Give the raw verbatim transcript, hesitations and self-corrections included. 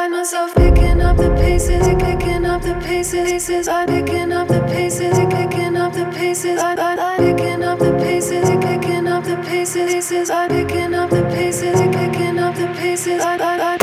find myself picking up the pieces, picking up the pieces. I picking up the pieces, picking up the pieces. I I picking up the pieces, picking up the pieces. I picking up the pieces, picking up the pieces. I I